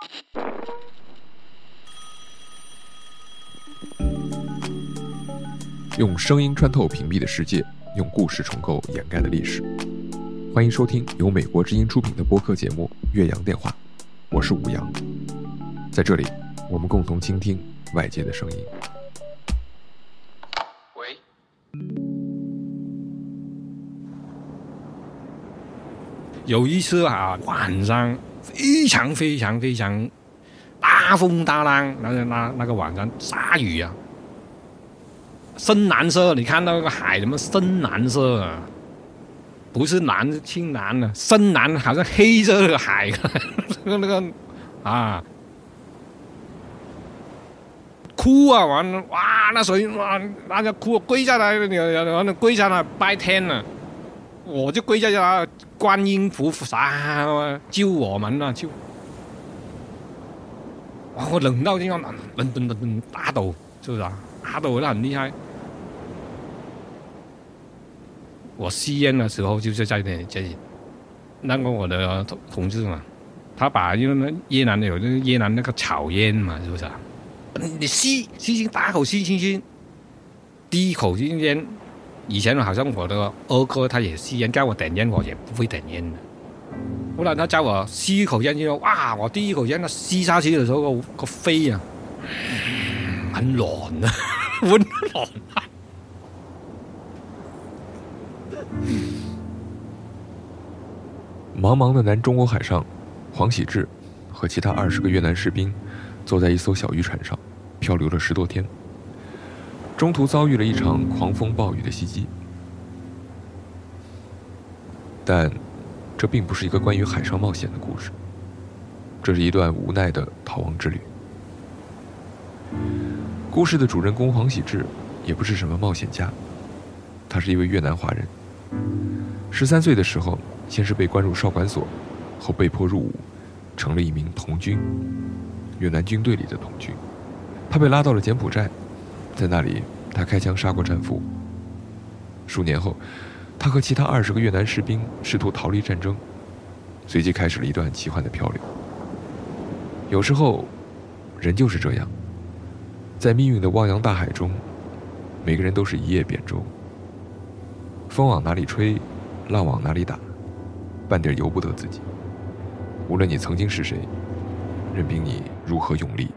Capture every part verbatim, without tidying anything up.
用声音穿透屏蔽的世界，用故事重构掩盖的历史。欢迎收听由美国之音出品的播客节目《岳阳电话》，我是武阳。在这里，我们共同倾听外界的声音。 喂，有一次啊，晚上非常非常非常大风大浪，那个那那个晚上下雨啊，深蓝色，你看到那个海什么深蓝色啊？不是蓝青蓝的，深蓝好像黑色的海，那个那个啊，哭啊！完了，哇，那水哇，那就哭，跪下来，完了跪下来拜天了，我就跪下来，观音菩萨救我们啊！救！哇，我冷到这样，噔噔噔噔打抖，是不是啊？打抖得很厉害。我吸烟的时候就是在这这里，那个我的同志嘛，他把因为越南有那个越南那个草烟嘛，是不是啊？你吸吸吸，大口吸吸吸，第一口吸烟。以前好像我的二哥他也吸烟，叫我点烟，我也不会点烟的。后来他叫我吸一口烟之后，哇！我第一口烟他吸下去的时候，个个肺啊，很暖的，温暖啊。 茫茫的南中国海上，黄喜志和其他二十个越南士兵坐在一艘小渔船上，漂流了十多天，中途遭遇了一场狂风暴雨的袭击。但这并不是一个关于海上冒险的故事，这是一段无奈的逃亡之旅。故事的主人公黄喜志也不是什么冒险家，他是一位越南华人。十三岁的时候，先是被关入少管所，后被迫入伍，成了一名童军，越南军队里的童军。他被拉到了柬埔寨，在那里他开枪杀过战俘。数年后，他和其他二十个越南士兵试图逃离战争，随即开始了一段奇幻的漂流。有时候，人就是这样，在命运的汪洋大海中，每个人都是一叶扁舟，风往哪里吹，浪往哪里打，半点由不得自己。无论你曾经是谁，任凭你如何用力。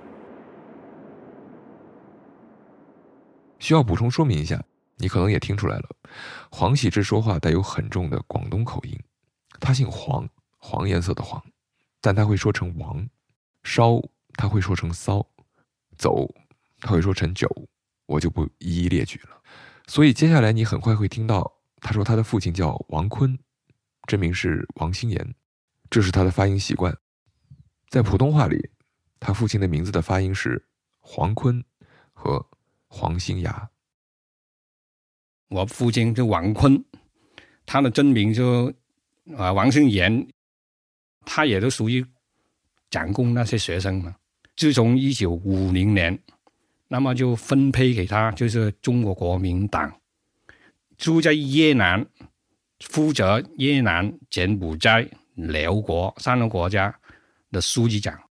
需要补充说明一下，你可能也听出来了，黄喜志说话带有很重的广东口音。他姓黄，黄颜色的黄，但他会说成王；烧他会说成骚；走他会说成酒，我就不一一列举了。所以接下来你很快会听到他说他的父亲叫王坤，真名是王兴言，这是他的发音习惯。在普通话里，他父亲的名字的发音是黄坤和黄兴牙。 我父亲就王坤，他的真名就啊王兴言，他也都属于蒋公那些学生嘛。自从一九五零年，那么就分配给他，就是中国国民党。住在越南，负责越南、柬埔寨、辽国三个国家的书记长。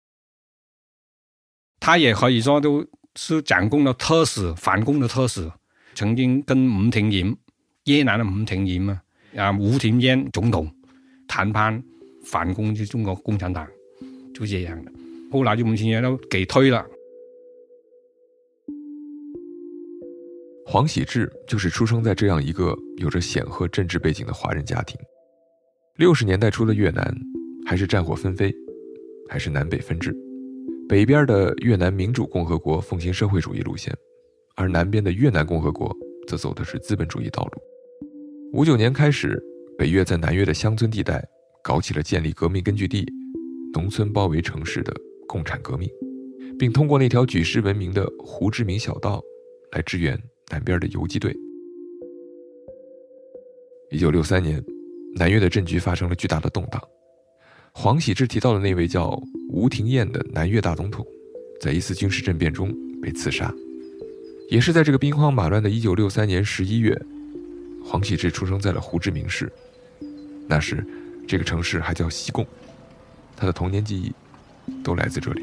他也可以说都是蒋公的特使，反共的特使。曾经跟吴廷琰，越南的吴廷琰啊，啊吴廷琰总统谈判反攻就中国共产党，就这样的。后来就吴廷琰都给推了。 黄喜志就是出生在这样一个有着显赫政治背景的华人家庭。六十年代初的越南还是战火纷飞，还是南北分治。北边的越南民主共和国奉行社会主义路线，而南边的越南共和国则走的是资本主义道路。五九年开始，北越在南越的乡村地带搞起了建立革命根据地、农村包围城市的共产革命，并通过那条举世闻名的胡志明小道来支援南边的游击队。一九六三年，南越的政局发生了巨大的动荡。黄喜志提到的那位叫吴廷琰的南越大总统，在一次军事政变中被刺杀。也是在这个兵荒马乱的一九六三年十一月，黄喜志出生在了胡志明市。那时这个城市还叫西贡。他的童年记忆都来自这里。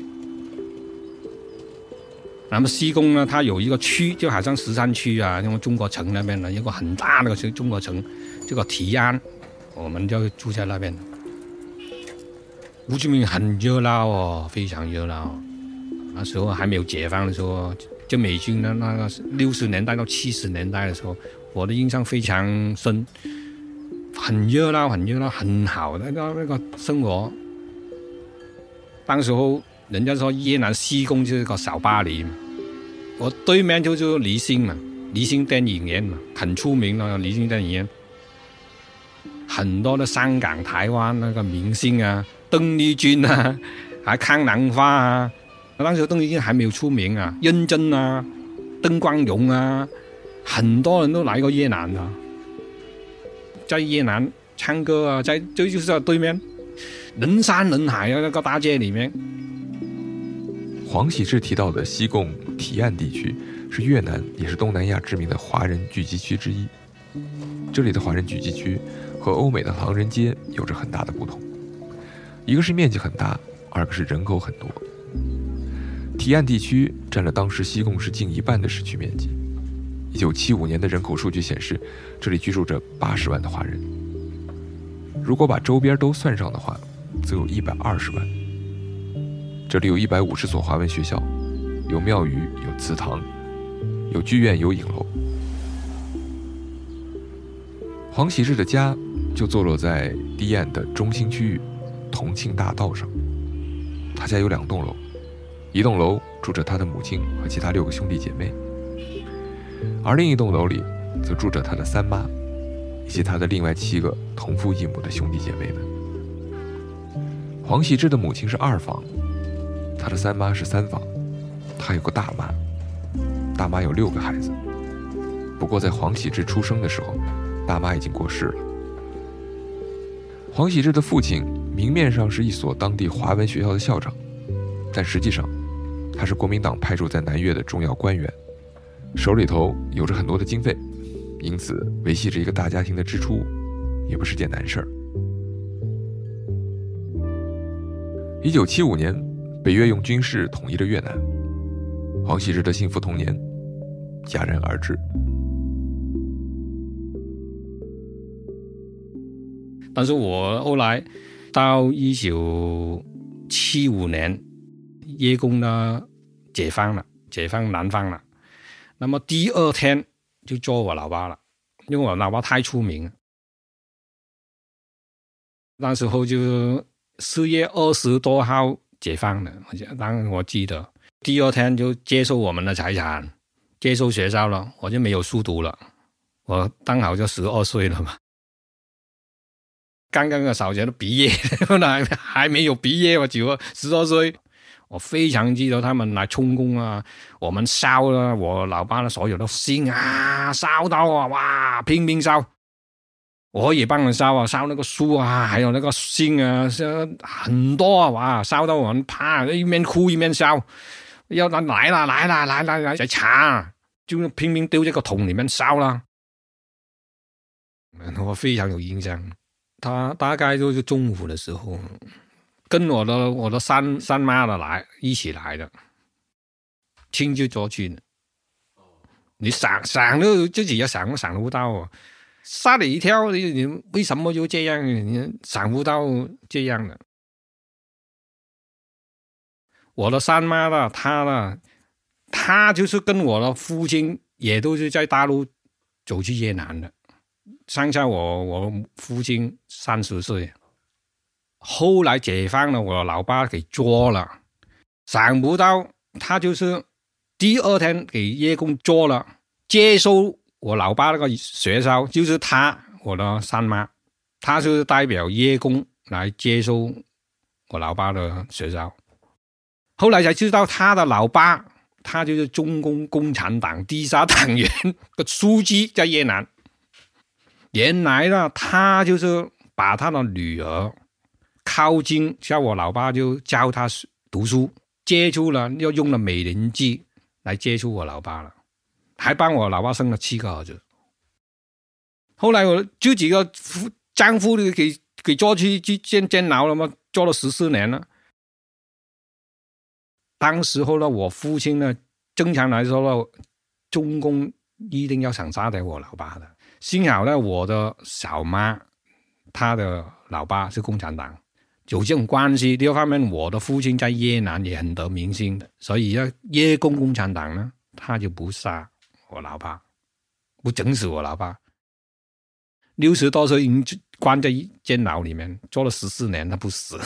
那么西贡呢，它有一个区，就好像十三区啊，因为中国城那边呢，有个很大的中国城，这个提安，我们就住在那边。胡志明很热闹哦，非常热闹。那时候还没有解放的时候，就美军的那个六十年代到七十年代的时候，我的印象非常深，很热闹，很热闹，很好的那个那个生活。当时候人家说越南西贡就是个小巴黎嘛，我对面就是黎星嘛，黎星电影院嘛，很出名的黎星电影院，很多的香港、台湾那个明星啊，邓丽君啊，还康兰花啊。当时邓丽君还没有出名啊，认真啊，邓光荣啊，很多人都来过越南的，在越南唱歌啊，在就就是在对面，人山人海啊，那个大街里面。 黄喜志提到的西贡提案地区是越南也是东南亚知名的华人聚集区之一。这里的华人聚集区和欧美的唐人街有着很大的不同，一个是面积很大，二个是人口很多。提案地区占了当时西贡市近一半的市区面积。一九七五年的人口数据显示，这里居住着八十万的华人。如果把周边都算上的话，则有一百二十万。这里有一百五十所华文学校，有庙宇，有祠堂，有剧院，有影楼。黄喜志的家就坐落在堤岸的中心区域同庆大道上。他家有两栋楼，一栋楼住着他的母亲和其他六个兄弟姐妹，而另一栋楼里则住着他的三妈以及他的另外七个同父异母的兄弟姐妹们。黄喜志的母亲是二房，他的三妈是三房，他有个大妈，大妈有六个孩子。不过在黄喜志出生的时候，大妈已经过世了。黄喜志的父亲明面上是一所当地华文学校的校长，但实际上他是国民党派驻在南越的重要官员，手里头有着很多的经费，因此维系着一个大家庭的支出也不是件难事儿。一九七五年，北越用军事统一了越南，黄喜志的幸福童年戛然而止。 但是我后来到一九七五年，叶公呢解放了，解放南方了。那么第二天就捉我老爸了，因为我老爸太出名了。那时候就四月二十多号解放的，当然我记得。第二天就接收我们的财产，接收学校了，我就没有书读了。我刚好就十二岁了嘛。刚刚的小学都毕业，还没有毕业，我只有十二岁。我非常记得他们来充公啊，我们烧了我老爸的所有的信啊，烧到啊，哇，拼命烧。我也帮人烧啊，烧那个书啊，还有那个信啊，很多啊，哇，烧到我们怕，一面哭一面烧，要来了来了来了来来查，就拼命丢这个桶里面烧了。我非常有印象。他大概就是中午的时候，跟我的我的三三妈的来一起来的，亲就捉去了。你想想都自己也想都想不到哦，吓你一跳，你你为什么就这样？你想不到这样的。我的三妈呢，她呢，她就是跟我的父亲也都是在大陆走去越南的。上下我我父亲三十岁，后来解放了，我老爸给捉了，想不到他就是第二天给叶公捉了，接收我老爸那个学校，就是他我的三妈，他就是代表叶公来接收我老爸的学校。后来才知道他的老爸，他就是中共共产党地下党员的书记，在越南。原来呢，他就是把他的女儿靠近，像我老爸就教他读书，接触了，又用了美人计来接触我老爸了，还帮我老爸生了七个儿子。后来我这几个丈夫给给抓去去监监牢了嘛，抓了十四年了。 当时候呢，我父亲呢，正常来说呢，中共一定要想杀掉我老爸的。幸好呢，我的小妈她的老爸是共产党，有这种关系。第二方面，我的父亲在越南也很得民心的，所以呢，越共共产党呢，他就不杀我老爸，不整死我老爸。六十多岁已经关在监牢里面，坐了十四年，他不死。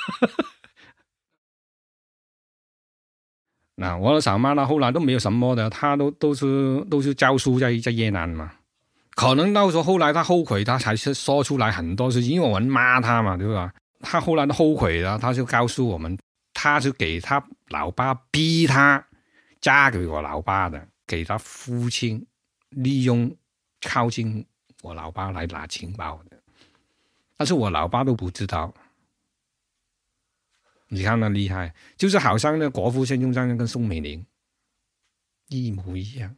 那我的小妈呢，后来都没有什么的，她都都是都是教书在在越南嘛。可能到时候后来她后悔，她才是说出来很多事情，因为我们骂她嘛，对吧？她后来都后悔了，她就告诉我们，她是给她老爸逼她嫁给我老爸的，给她父亲利用靠近我老爸来拿情报的，但是我老爸都不知道。你看那厉害，就是好像那国父孙中山跟宋美龄一模一样。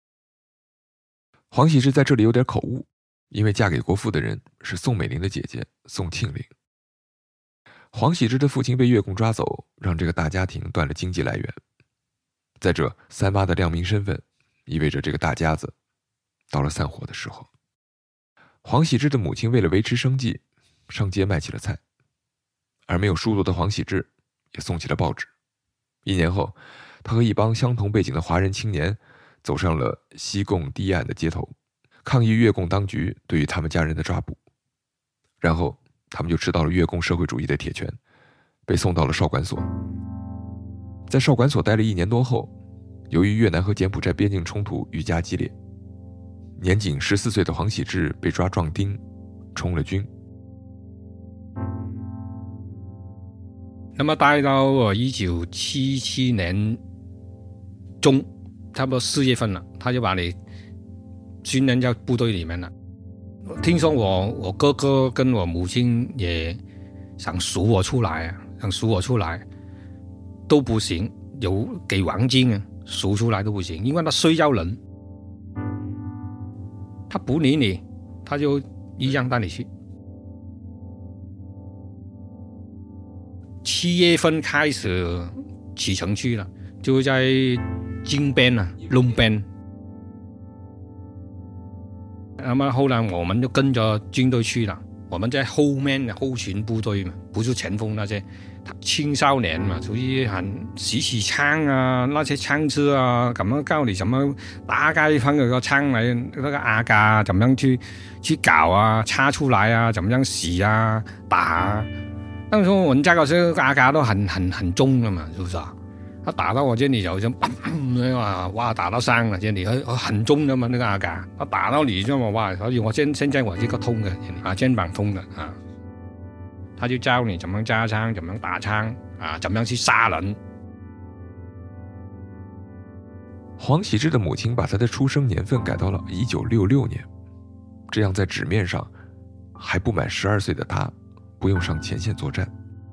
黄喜志在这里有点口误，因为嫁给国父的人是宋美龄的姐姐宋庆龄。黄喜志的父亲被越共抓走，让这个大家庭断了经济来源。再者，三妈的亮明身份意味着这个大家子到了散伙的时候。黄喜志的母亲为了维持生计，上街卖起了菜，而没有书读的黄喜志也送起了报纸。一年后，他和一帮相同背景的华人青年走上了西贡堤岸的街头，抗议越共当局对于他们家人的抓捕。然后他们就吃到了越共社会主义的铁拳，被送到了少管所。在少管所待了一年多后，由于越南和柬埔寨边境冲突愈加激烈，年仅十四岁的黄喜志被抓壮丁，充了军。 那么待到一九七七年中，差不多四月份了，他就把你训练在部队里面了。听说我我哥哥跟我母亲也想赎我出来啊，想赎我出来都不行，有给王金啊，赎出来都不行，因为他需要人，他不理你，他就一样带你去。七月份开始启程去了，就在金边啊，龙边。那么后来我们就跟着军队去了，我们在后面的后勤部队嘛，不是前锋那些青少年嘛，属于很洗洗枪啊，那些枪支啊，咁樣教你怎麼打開翻個槍嚟，那個阿架怎樣去去搞啊，插出來啊，怎樣洗啊，打啊。當時我們家嗰時阿架都很很很重的嘛，是不是啊？他打到我這裡就像哇哇打到傷了，這裡很重的嘛那個阿架，他打到你就哇，所以我現現在我這個痛的啊，肩膀痛的啊。他就教你怎麼揸槍，怎麼打槍啊，怎麼去殺人。 黄喜志的母親把他的出生年份改到了一九六六年，這樣在紙面上還不滿十二歲的他不用上前線作戰，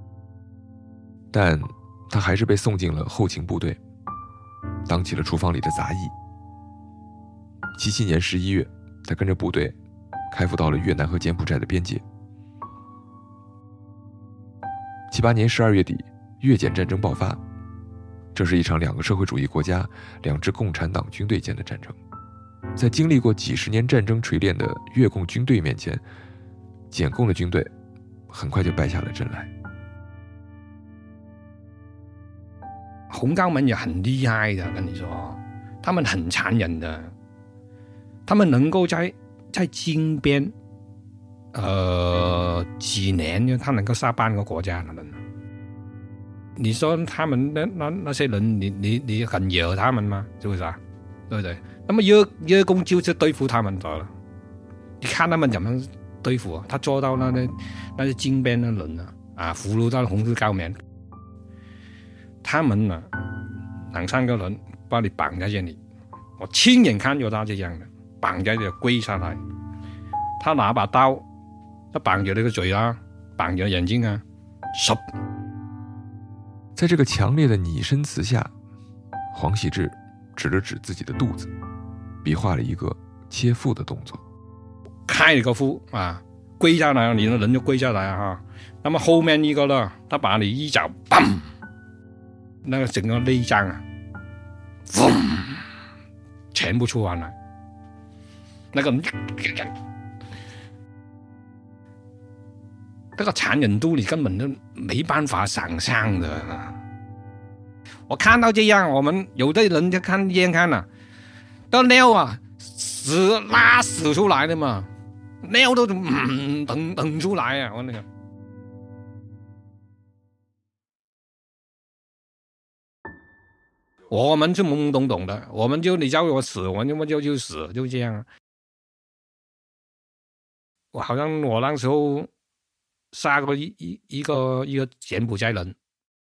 但他還是被送進了後勤部隊，當起了廚房裡的雜役。七七年十一月，他跟着部隊開赴到了越南和柬埔寨的邊界。七八年十二月底，越柬戰爭爆發，這是一場兩個社會主義國家、兩支共產黨軍隊間的戰爭。在經歷過幾十年戰爭錘煉的越共軍隊面前，柬共的軍隊很快就敗下了陣來。 洪高門也很厲害的，跟你說，他們很殘忍的，他們能夠在在金邊，呃，幾年他能夠殺半個國家的人。你說他們那那那些人，你你你很惹他們嗎？是不是啊？對不對？那麼越越共就是對付他們得了，你看他們怎麼對付啊？他做到那那那些金邊的人啊，啊，俘虜到紅色高棉。他們啊，兩三個人把你綁在這裡，我親眼看咗他這樣的，綁在這跪下來，他拿把刀，他綁着你個嘴啊，綁着眼睛啊，十。 在這個強烈的擬聲詞下，黃喜志指了指自己的肚子，比劃了一個切腹的動作， 開你個腹啊，跪下來，你的人就跪下來啊。那麼後面一個呢，他把你一腳，砰！ 那个整个内脏啊，嗡，全部出完了，那个那个残忍度你根本都没办法想象的。我看到这样，我们有的人就看眼看了，都尿啊，屎拉屎出来的嘛，尿都嗯等等出来啊，我那个。我们是懵懵懂懂的，我们就你叫我死，我们就就死，就这样。我好像我那时候杀过一一一个一个柬埔寨人，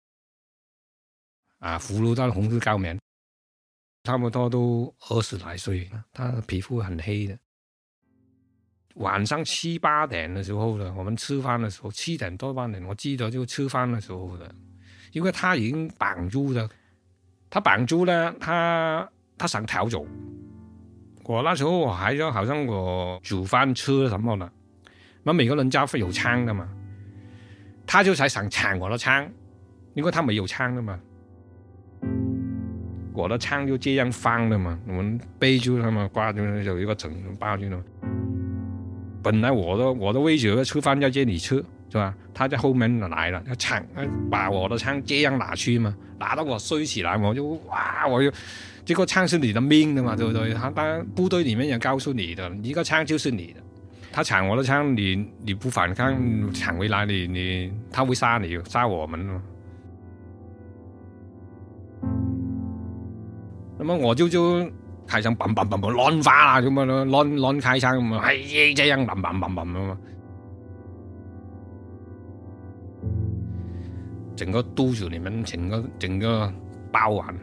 啊，俘虜到红色高棉，差不多都二十来岁，他的皮肤很黑的。晚上七八点的时候呢，我们吃饭的时候，七点多八点，我记得就吃饭的时候的，因为他已经绑住了。他绑住呢，他他想逃走。我那时候我还好像我煮饭吃什么的，那每个人家会有枪的嘛，他就才想抢我的枪，因为他没有枪的嘛。我的枪就这样放的嘛，我们背住他嘛，挂住有一个整包住的。本来我的我的位置吃饭在这里吃，是吧？他在后面来了，他抢，把我的枪这样拿去嘛，拿到我睡起来，我就哇，我就这个枪是你的命的嘛，对不对？他当然部队里面也告诉你的，一个枪就是你的。他抢我的枪，你你不反抗，抢回来你你他会杀你，杀我们嘛。那么我就就开枪，砰砰砰砰亂發啦，咁啊亂亂開槍咁啊，係這樣砰砰砰砰咁啊，整個肚子裡面整個整個包完。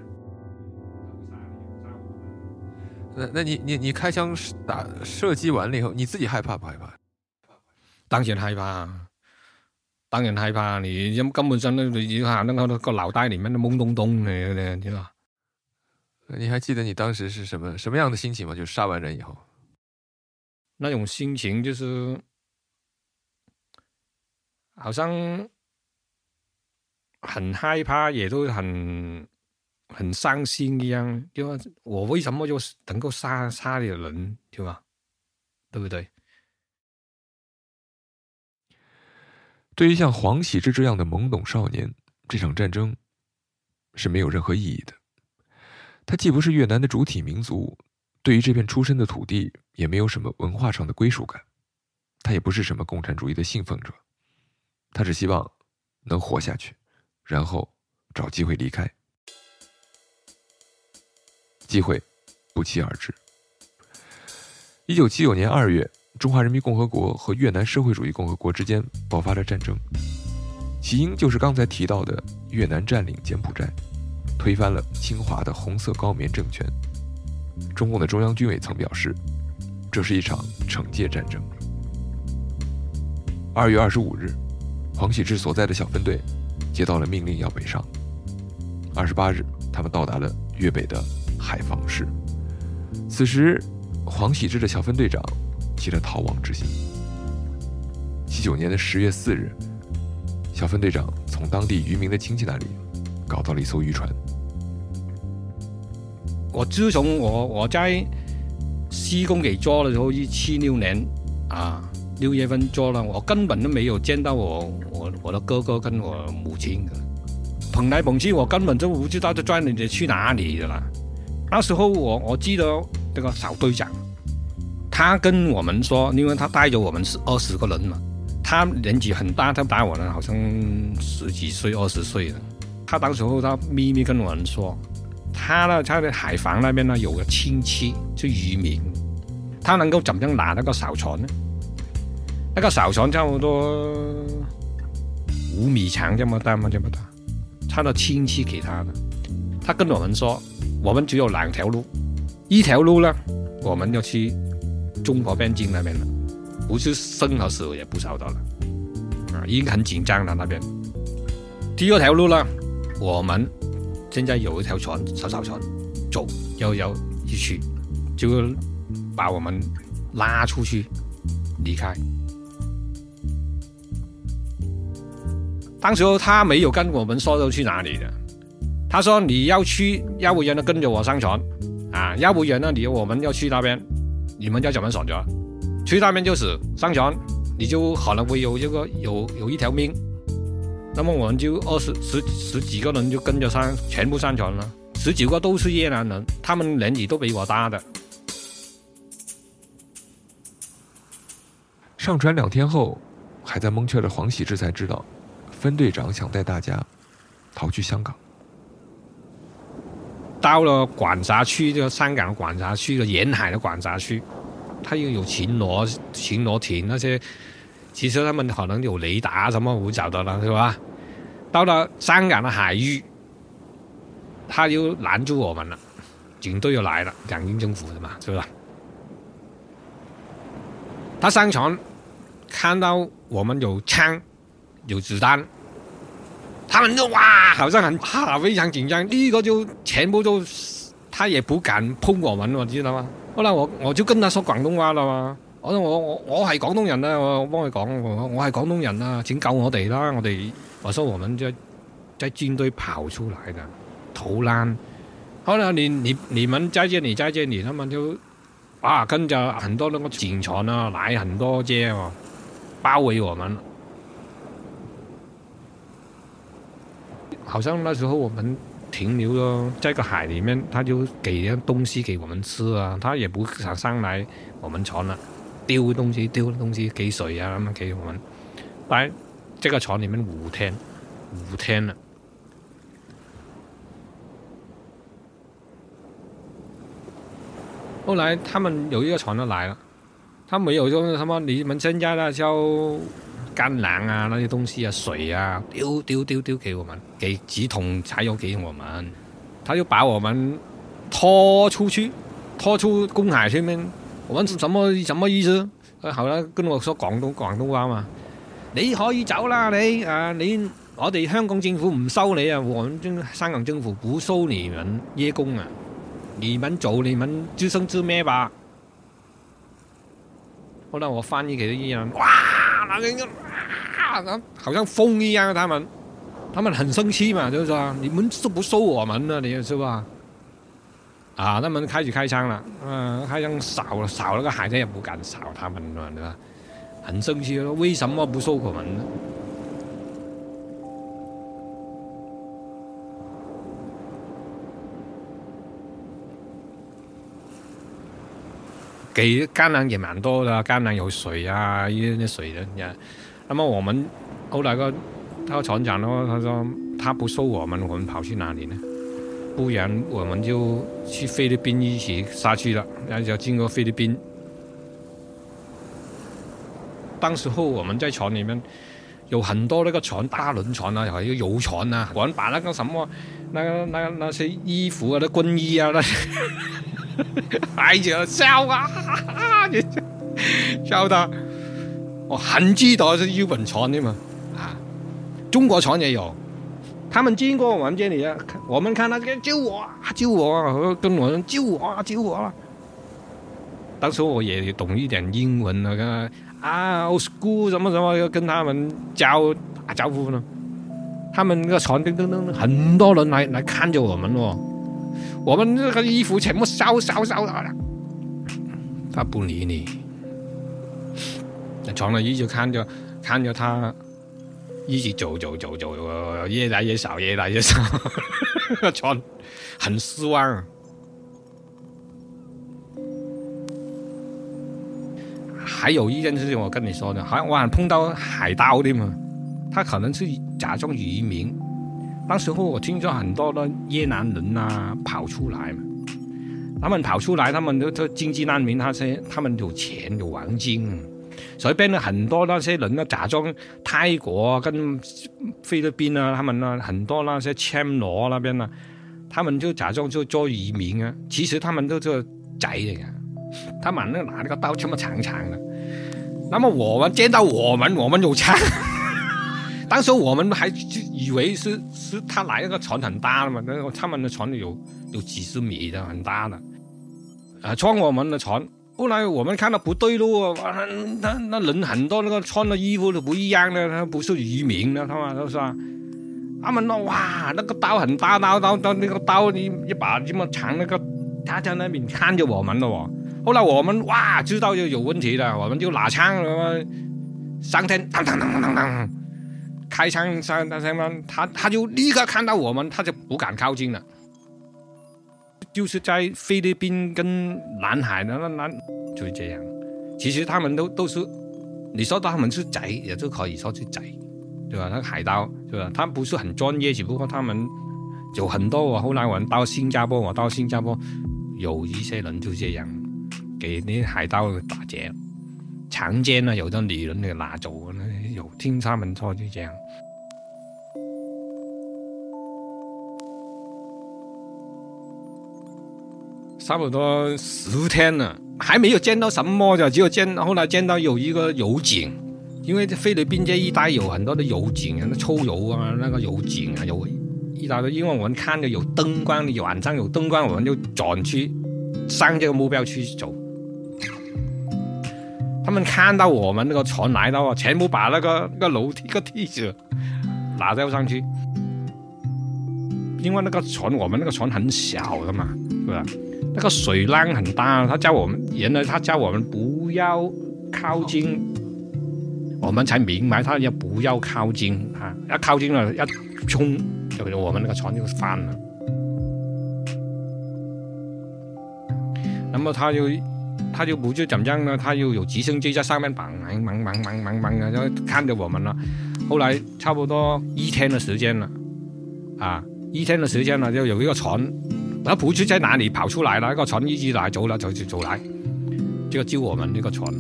那那你你你開槍打射擊完了以後，你自己害怕不害怕？ 當然害怕，當然害怕，你根本上你看那個個腦袋裡面都懵咚咚的，對吧？ 你還記得你當時是什麼什麼樣的心情嗎？就殺完人以後， 那種心情就是好像很害怕，也都很很傷心一樣。因為我為什麼就能夠殺殺了人，對吧？對不對？ 對於像黃喜之這樣的懵懂少年，這場戰爭是沒有任何意義的。他既不是越南的主體民族，對於這片出身的土地也沒有什麼文化上的歸屬感，他也不是什麼共產主義的信奉者，他只希望能活下去，然後找機會離開。機會不期而至。一九七九年二月，中華人民共和國和越南社會主義共和國之間爆發了戰爭，起因就是剛才提到的越南佔領柬埔寨，推翻了清華的紅色高棉政權。中共的中央軍委曾表示，這是一場懲戒戰爭。二月二十五日，黃喜之所在的小分隊接到了命令要北上。二十八日，他們到達了粵北的海防市。此時，黃喜之的小分隊長起了逃亡之心。七九年的十月四日，小分隊長從當地漁民的親戚那裡搞到了一艘漁船。 我自從我我在施工給做的時候，一七六年啊六月份做了，我根本都沒有見到我我我的哥哥跟我母親的，捧來捧去，我根本就不知道這轉你去哪裡的啦。那時候我我記得這個小隊長，他跟我們說，因為他帶着我們是二十個人嘛，他年紀很大，他帶我們好像十幾歲二十歲了。他當時候他秘密跟我們說，他呢他的海防那邊呢有個親戚就漁民，他能夠怎樣拿那個小船呢？那個小船差不多五米長這麼大嘛，這麼大，他的親戚給他的。他跟我們說，我們只有兩條路，一條路呢我們要去中國邊境那邊了，不是生和死也不曉得了，啊，已經很緊張了那邊。第二條路呢，我們現在有一條船，小小船，走要要一去，就把我們拉出去離開。當時候他沒有跟我們說要去哪裡的， 他说你要去，要不然呢跟着我上船啊，要不然呢你我们要去那边，你们要怎么选择？去那边就是上船，你就可能会有这个有有一条命。那么我们就二十十十几个人就跟着上，全部上船了，十九个都是越南人，他们年纪都比我大的。 上船两天后，还在蒙圈的黄喜志才知道，分队长想带大家逃去香港。 到了管辖区，这个香港管辖区的沿海的管辖区，它又有巡逻、巡逻艇那些，其实他们可能有雷达什么，我找到了，是吧？到了香港的海域，他就拦住我们了，警队又来了，港英政府的嘛，是不是？他上船看到我们有枪、有子弹。他们就哇，好像很啊非常紧张，第一个就全部都，他也不敢碰我們，我知道嗎？後來我我就跟他說廣東話啦嘛，我說我我我係廣東人啊，我幫佢講，我我係廣東人啊，請救我哋啦，我哋我說我們在在軍隊跑出來的逃難，後來你你你們在這裡在這裡，他們就啊跟着很多那個警船啊來很多街哦，包圍我們。好像那時候我們停留了在個海裡面，他就給點東西給我們吃啊，他也不想上來我們船了，丟東西丟東西給水啊，咁樣給我們。在這個船裡面五天，五天了。後來他們有一個船就來了，他沒有說什麼你們現在呢就乾糧啊，那些東西啊，水啊，丟丟丟丟給我們，給幾桶柴油給我們，他就把我們拖出去，拖出公海上面。我們什麼什麼意思？後來跟我說廣東廣東話嘛，你可以走啦，你啊你我哋香港政府唔收你啊，我們香港政府不收你們夜工啊，你們走你們自生自滅吧。後來我翻譯給啲人，哇！那個啊，好像風一樣，他們，他們很生氣嘛，就是說你們都不收我們了，你是吧？啊，他們開始開槍了，嗯、啊，開槍掃了，掃了個海，也不敢掃他們了，對吧？很生氣，為什麼不收我們呢？給乾糧也蠻多的，乾糧有水啊，一些水的。那麼我們後來個他船長咯，他說他不收我們，我們跑去哪裡呢？不然我們就去菲律賓一起下去了，然後就經過菲律賓。當時候我們在船裡面有很多那個船，大輪船啊，還有遊船啊，我們把那個什麼那個那那些衣服啊，那軍衣啊，那擺着笑啊，笑他，我很知道是日本船的嘛，啊，中國船也有，他們經過我們這裡啊，我們看他救我啊，救我啊，跟我們救我啊，救我啊。當時我也懂一點英文啊，跟啊 old school 什麼什麼，跟他們交打招呼呢。他們那個船燈燈燈，很多人來來看着我們哦。我們這個衣服全部燒燒燒了，他不理你，船上一直看着看着他，一直走走走走，越來越少，越來越少，船很失望。還有一件事情我跟你說的，好像我還碰到海盜的嘛，他可能是假裝漁民。當時候我聽說很多的越南人啊跑出來嘛，他們跑出來，他們都都經濟難民，他些他們有錢有黃金，所以變了很多那些人呢，假裝泰國跟菲律賓啊，他們呢很多那些暹羅那邊呢，他們就假裝就做漁民啊，其實他們都做仔嚟嘅，他們呢拿那個刀這麼長長的，那麼我們見到我們我們有槍。當時我們還以為是是他來那個船很大的嘛，那個他們的船有有幾十米的，很大的，啊，撞我們的船。後來我們看到不對路，那那人很多，那個穿的衣服都不一樣的，他不是漁民的，他們都說他们呢，哇，那个刀很大，刀刀刀那个刀一一把这么长，那个他在那边看着我们了哦。后来我们哇知道就有问题了，我们就拿枪了，上天当当当当当当，开枪上上上，他他就立刻看到我们，他就不敢靠近了。就是在菲律宾跟南海的那那就是这样。其实他们都都是，你说他们是贼，也就可以说是贼，对吧？那个海盗，对吧？他们不是很专业，只不过他们有很多。我后来我到新加坡，我到新加坡有一些人就这样，给那些海盗打劫、强奸啊，有的女人给拿走，有听他们说就这样。差不多十天了，还没有见到什么的，只有见后来见到有一个油井，因为菲律宾这一带有很多的油井啊，那抽油啊，那个油井啊，有一大堆。因为我们看着有灯光，晚上有灯光，我们就转去上这个目标去走。他们看到我们那个船来到啊，全部把那个那个楼梯、个梯子拿掉上去，因为那个船我们那个船很小的嘛，是吧？那个水浪很大，他叫我们，原来他叫我们不要靠近，我们才明白他要不要靠近啊，要靠近了要冲，就我们那个船就翻了。那么他就他就不就怎么样呢？他又有直升机在上面忙忙忙忙忙忙的，就看着我们了。后来差不多一天的时间了，啊，一天的时间了，就有一个船。他不知在哪里跑出来了，那个船一直来走了，走走来，这个救我们那个船，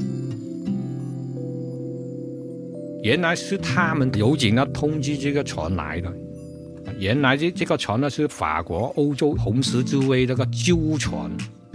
原来是他们油井呢通知这个船来的。原来这这个船呢是法国欧洲红十字会那个救船。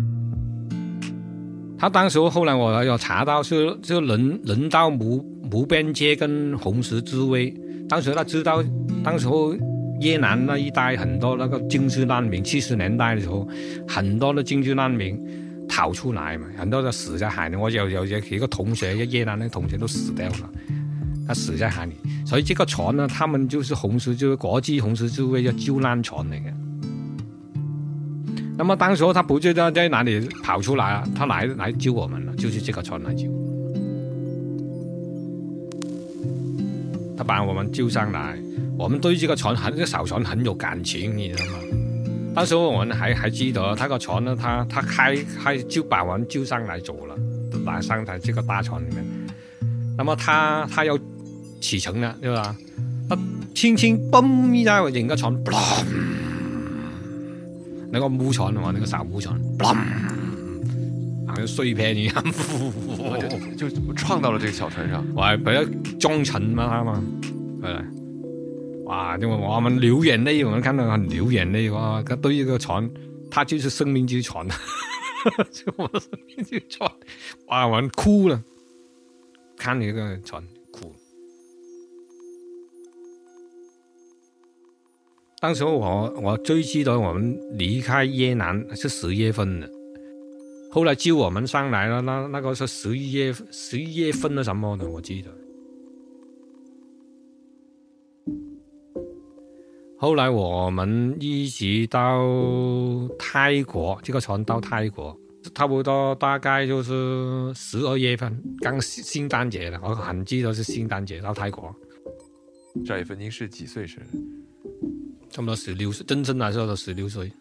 他当时后来我有查到是就人人道无无边界跟红十字会，当时他知道，当时候。越南那一带很多那个经济难民，七十年代的时候，很多的经济难民逃出来嘛，很多都死在海里。我有有一个同学，越南的同学都死掉了，他死在海里。所以这个船呢，他们就是红十字国际红十字会叫救难船嚟嘅。那么当时候他不知道在哪里跑出来了，他来来救我们了，就是这个船来救，他把我们救上来。我们对这个船很这个小船很有感情，你知道吗？当时我们还还记得，他个船呢，他他开开就把我们救上来走了，拿上台这个大船里面。那么他他要启程了，对吧？他轻轻嘣一下，整个船，那个木船嘛，那个小木船，好像碎片一样， 就就撞到了这个小船上。 我还俾佢撞沉嘛，他嘛，係。哇！因為我們流眼淚，我們看到很流眼淚哇！對一個船，它就是生命之船，就我的生命之船，哇！我們哭了，看那個船哭。當時我我最記得我們離開越南是十月份的，後來救我們上來了，那那個是十一月十一月份的什麼的，我記得。後來我們一直到泰國，這個船到泰國，差不多大概就是十二月份，剛聖誕節了，我很記得是聖誕節到泰國。 趙也芬，您是幾歲生日？ 差不多十六歲，真正來說都十六歲。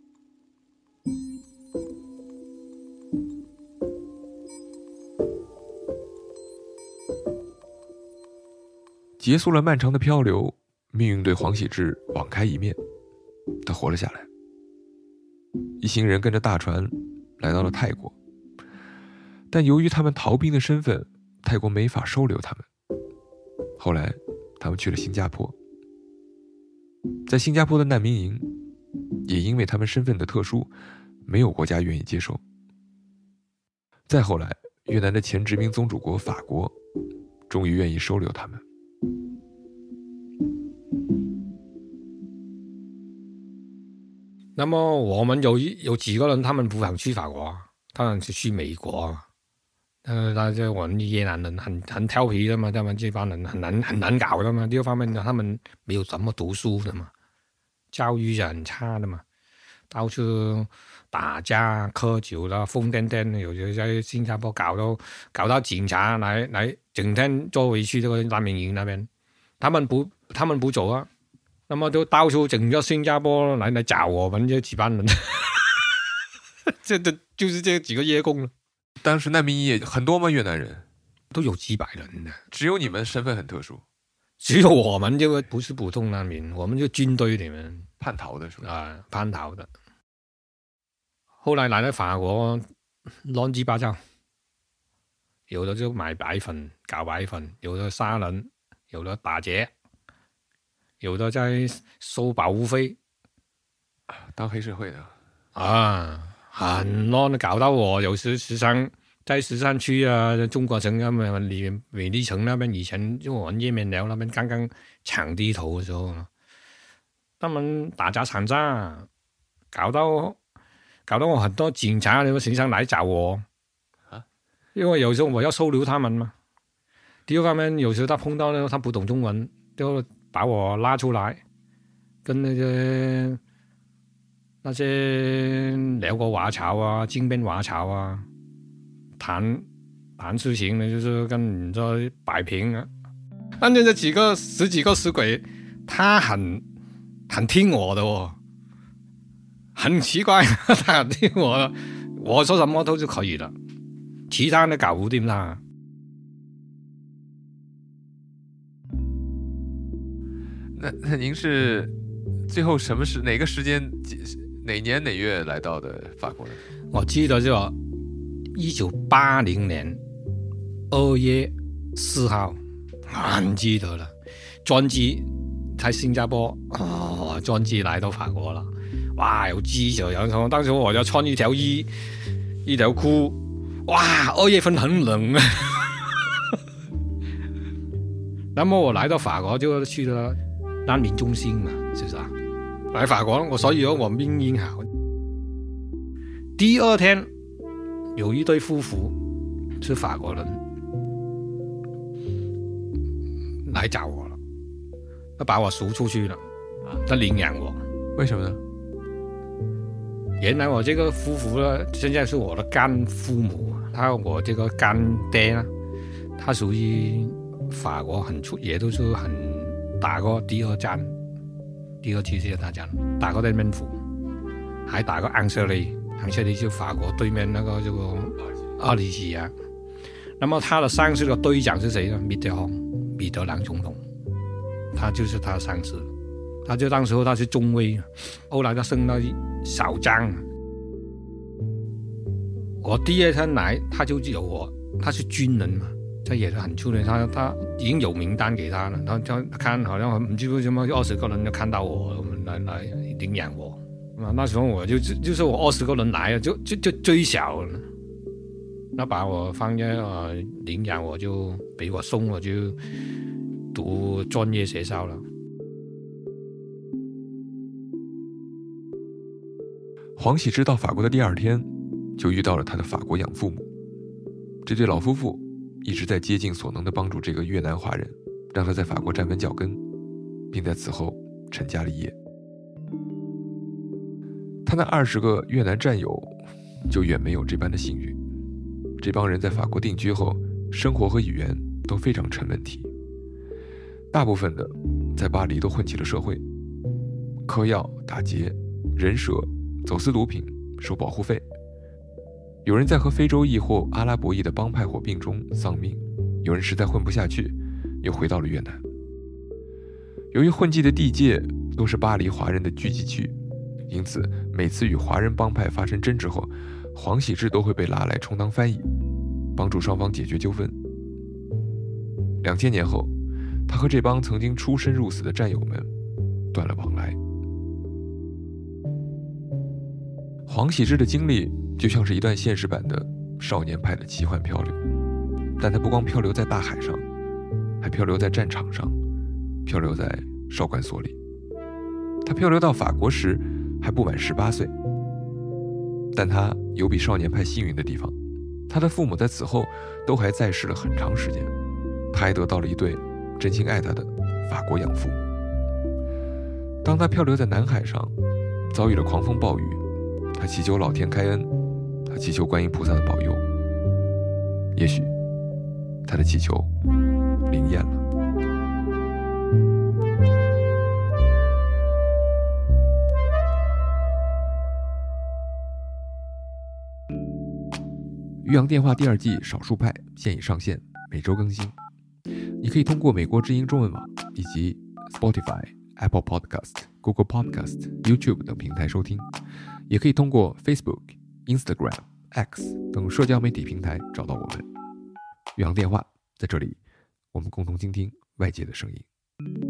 結束了漫長的漂流，命運對黃喜志網開一面，他活了下來。一行人跟着大船來到了泰國，但由於他們逃兵的身份，泰國沒法收留他們。後來他們去了新加坡，在新加坡的難民營，也因為他們身份的特殊，沒有國家願意接受。再後來，越南的前殖民宗主國法國終於願意收留他們。 那麼我們有有幾個人，他們不想去法國，他們是去美國。 呃，那就我们越南人很很调皮的嘛，他们这帮人很难很难搞的嘛。第二方面呢，他们没有怎么读书的嘛，教育是很差的嘛，到处打架、喝酒啦、疯癫癫，有时在新加坡搞到搞到警察来来整天捉回去这个难民营那边，他们不他们不走啊，那么就到处整个新加坡来来找我们这几班人，这这就是这几个夜工了。 当时难民营也很多吗？越南人都有几百人的， 只有你们身份很特殊， 只有我们这个不是普通难民，我们就军队里面叛逃的是吧？ 啊，叛逃的。后来来了法国，亂七八糟，有的就買白粉搞白粉，有的殺人，有的打劫，有的在收保護費， 當黑社會的啊，很亂，搞到我有時時常在十三區啊，中國城啊，美美麗城那邊，以前就我們葉面寮那邊剛剛搶地頭的時候，他們打砸搶炸，搞到搞到我很多警察那個時常來找我，因為有時候我要收留他們嘛。第二方面，有時候他碰到呢，他不懂中文，就把我拉出來，跟那些那些聊個話潮啊，金邊話潮啊，談談事情呢，就是跟你說擺平啊。但係這幾個十幾個死鬼，他很很聽我的哦，很奇怪，他很聽我的，我說什麼都就可以了，其他的搞不掂他。 那那您是最後什麼時哪個時間哪年哪月來到的法國呢？ 我記得就一九八零年二月四號，很記得了。專機在新加坡，哦，專機來到法國了，哇，有機就有什麼，當時我就穿一條衣一條褲，哇，二月份很冷啊。那麼我來到法國就去了難民中心嘛，是不是啊？來法國，我所以我命運好。第二天有一對夫婦是法國人來找我了，他把我贖出去了，他領養我。 為什麼呢？ 原來我這個夫婦呢，現在是我的乾父母，他我這個乾爹呢，他屬於法國很出，也都是很打過第二戰，第二次世界大戰，打過對面府，還打過安瑟利，安瑟利就法國對面那個這個阿里西亞。那麼他的上司的隊長是誰呢？米德洪，米德朗總統，他就是他的上司。他就當時候他是中尉，後來他升到小將。我第二天來，他就有我，他是軍人嘛。他也是很出名，他他已經有名單給他了，他他看好像唔知為什麼二十個人就看到我來來領養我，啊，那時候我就就是我二十個人來了，就就就最小了，那把我放在呃領養我就俾我送我就讀專業學校了。 黃喜之到法國的第二天，就遇到了他的法國養父母，這對老夫婦一直在竭盡所能地幫助這個越南華人，讓他在法國站穩腳跟，並在此後成家立業。他那二十個越南戰友就遠沒有這般的幸運，這幫人在法國定居後，生活和語言都非常成問題，大部分的在巴黎都混起了社會，嗑藥、打劫、人蛇、走私毒品、收保護費。有人在和非洲裔或阿拉伯裔的幫派火並中喪命，有人實在混不下去，又回到了越南。由於混跡的地界都是巴黎華人的聚集區，因此每次與華人幫派發生爭執後，黃喜之都會被拉來充當翻譯，幫助雙方解決糾紛。兩千年後，他和這幫曾經出生入死的戰友們斷了往來。黃喜之的經歷就像是一段現實版的少年派的奇幻漂流，但他不光漂流在大海上，還漂流在戰場上，漂流在少管所裡。他漂流到法國時還不滿十八歲，但他有比少年派幸運的地方， 他的父母在此后都还在世了很长时间，他还得到了一对真心爱他的法国养父。当他漂流在南海上，遭遇了狂风暴雨，他祈求老天开恩，他祈求观音菩萨的保佑。也许他的祈求灵验了。渔洋电话第二季少数派现已上线，每周更新。你可以通过美国之音中文网以及 Spotify、Apple Podcast、Google Podcast、YouTube 等平台收听，也可以通过 Facebook、Instagram、X 等社交媒体平台找到我们。渔洋电话在这里，我们共同倾听外界的声音。